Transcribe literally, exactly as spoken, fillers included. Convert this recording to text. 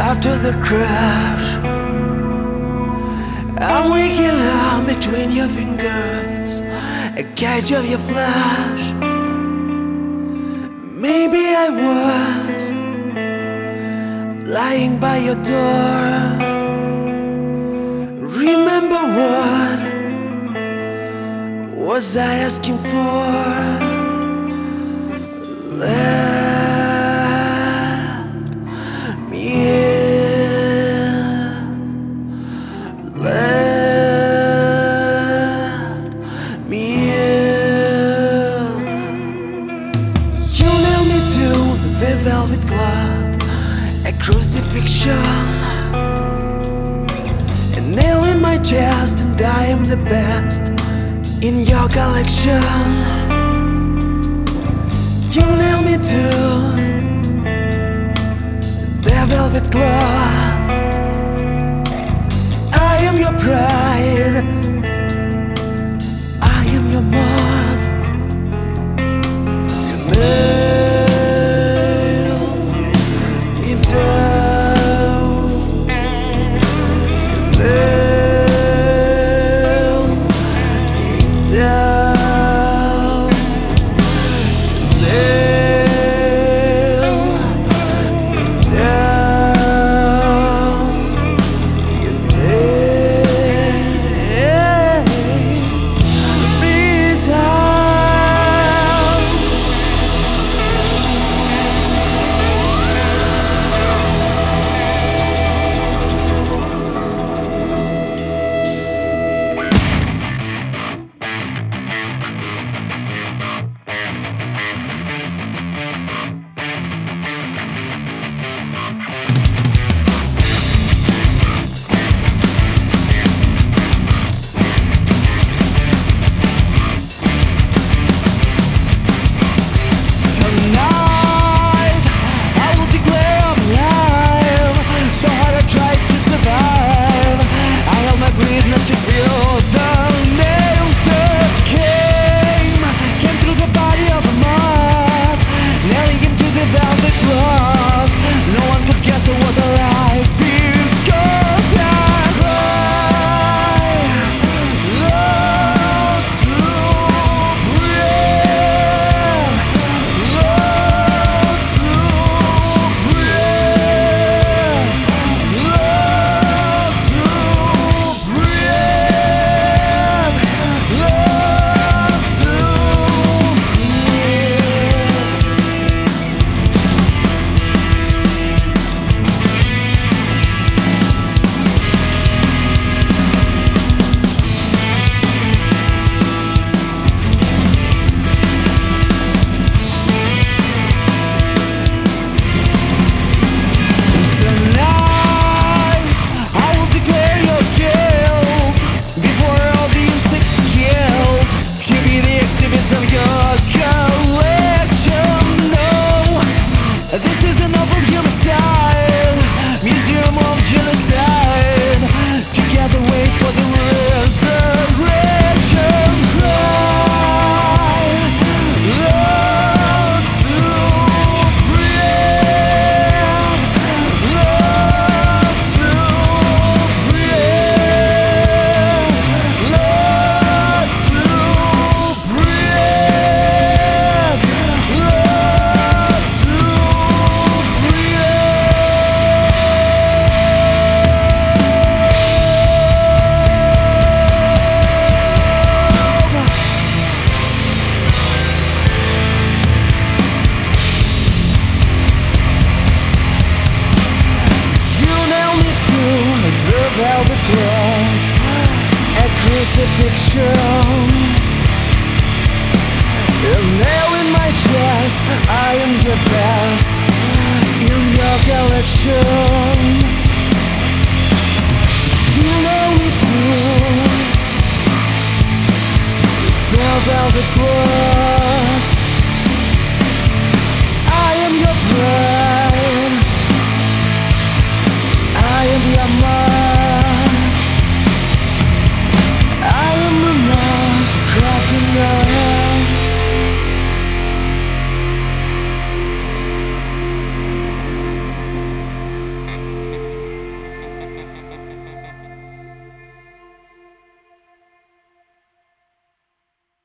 after the crash. I'm waking up between your fingers, a cage of your flesh. Maybe I was flying by your door. Remember what was I asking for? Let me in. Let me in. You nailed me to the velvet glove, a crucifixion, a nail in my chest, and I am the best in your collection. You nail me to the velvet cloth. I am your pride, I am your moth. You nail me down. You nail me down. Nail me down. You nail me down. Tonight, I will declare I'm alive. So hard I tried to survive. I held my breath not to feel the nails that came Came through the body of a moth, nailing him to the velvet cloth. No one could guess I was alive because I cry love to breathe, love to breathe, love to breathe, love to Tonight, I will declare your guilt before all the insects killed. To be the exhibits of your collection. No, this is an awful homicide, museum of genocide. Together wait for the resurrection. Cry, love to breathe, love to breathe, love to breathe, love to You nail me to the velvet cloth, a crucifixion, a nail in my chest. I am the best in your collection. You nail me to the velvet cloth. I am your pride, I am your mind.